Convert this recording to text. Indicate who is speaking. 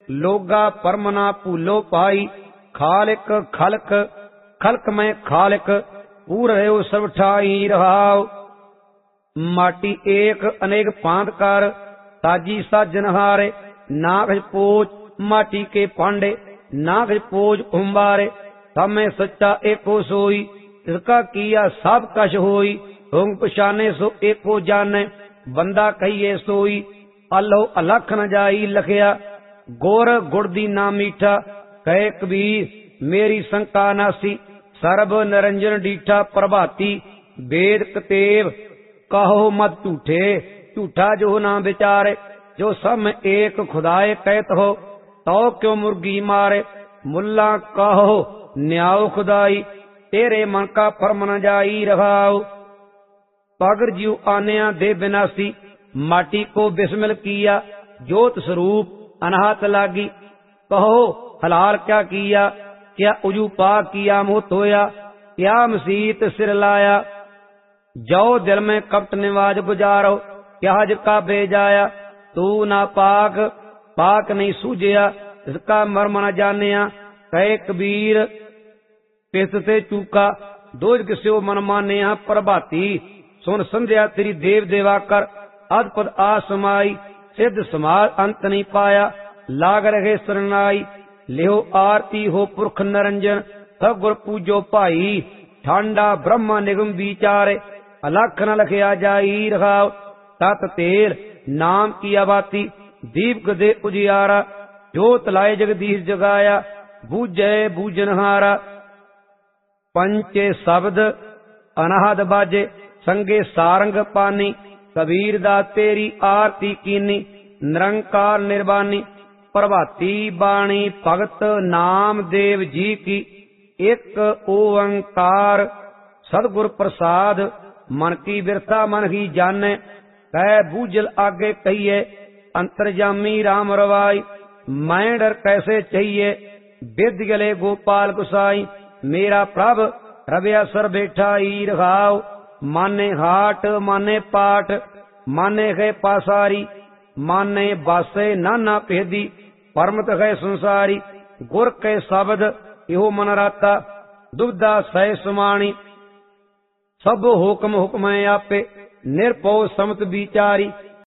Speaker 1: लोगा परम ना भूलो पाई। खालिक खलक खलक में खालिक पूर रहो सब ठाई रहाओ। माटी एक अनेक पांत कर ताजी साजनहारे। नाग पोच माटी के पांडे नाग पोच कुंभारे। सब में सच्चा एको सोई इसका किया सब कश होई। होंग पछाने सो एको जाने बंदा कहिए सोई। अल्लो अलख न जाई लखया गोर गुड़दी ना मीठा। कहे कबीर मेरी शंका नासी सर्ब निरंजन डीठा। प्रभाती वेद कतेव कहो मत झूठे झूठा जो ना विचारे। जो सब एक खुदाए कहत हो तो क्यों मुर्गी मारे। मुल्ला कहो न्याओ खुदाई तेरे मन का फर्म न जाई रहाओ। पागर जीव आन्या दे विनाशी माटी को बिस्मिल किया। ज्योत स्वरूप अनहत लागी कहो हलाल क्या किया। क्या उजू पाक किया मुँह धोया क्या मसीत सिर लाया। जाओ दिल में कपट निवाज गुजारो क्या हज का बेजाया। तू ना पाक पाक नहीं सूझया इसका मर्म न जानिया। कहे कबीर पिस से चूका दोज किस्यो मन मानिया। प्रभाती सुन संध्या तेरी देव देवा कर अदपद आसमाई। सिद्ध समाज अंत नहीं पाया लाग रहे शरणाई। लिहो आरती हो पुरख निरंजन सब गुर पूजो भाई। ठांडा ब्रह्म निगम विचारे अलख न लखया जाई रहाओ। तत तेल नाम की आबाती दीप दे उजियारा। जोत लाए जगदीश जगाया बूझे बूझनहारा। पंचे शब्द अनहद बाजे संगे सारंग पानी। कबीर दा तेरी आरती कीनी निरंकार निर्वाणी। प्रभाती बाणी भगत नाम देव जी की एक ओंकार। सदगुर प्रसाद मन की बिरथा मन ही जाने। कह बूझल आगे कहिए अंतर्जामी राम रवाई। मैं डर कैसे चाहिए विद गले गोपाल गुसाई। मेरा प्रभ रव्या सर बैठा ही रखाओ। माने हाट माने पाठ माने है पासारी। माने बासे नाना भेदी परमत है संसारी। गुर के शब्द इहो मन राता दुबदा सह सुमाणी। सब हुक्म हुक्म आपे निरपो समत विचारी।